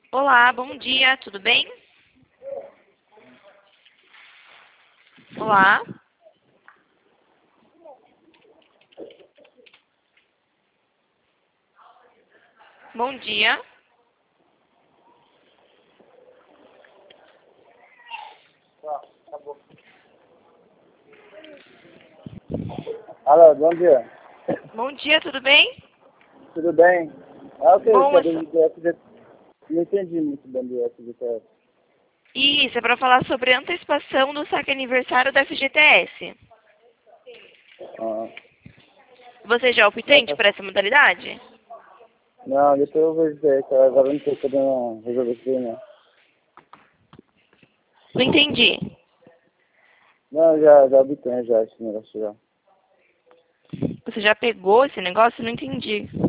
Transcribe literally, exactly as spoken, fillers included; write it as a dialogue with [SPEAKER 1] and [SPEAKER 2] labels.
[SPEAKER 1] Olá, bom dia, tudo bem? Olá. Bom dia.
[SPEAKER 2] Alô, bom dia.
[SPEAKER 1] Bom dia, tudo bem?
[SPEAKER 2] Tudo bem? Ah, o que
[SPEAKER 1] Bom,
[SPEAKER 2] é
[SPEAKER 1] essa...
[SPEAKER 2] do, do F G T? Não entendi muito bem do F G T S.
[SPEAKER 1] Isso, é para falar sobre a antecipação do saque aniversário da F G T S.
[SPEAKER 2] Ah,
[SPEAKER 1] Você já é optante para essa modalidade?
[SPEAKER 2] não, depois eu vou ver, que agora não sei como resolver isso aí, não.
[SPEAKER 1] Não entendi.
[SPEAKER 2] Não, já, já obtenho já esse negócio já.
[SPEAKER 1] Você já pegou esse negócio? Não entendi.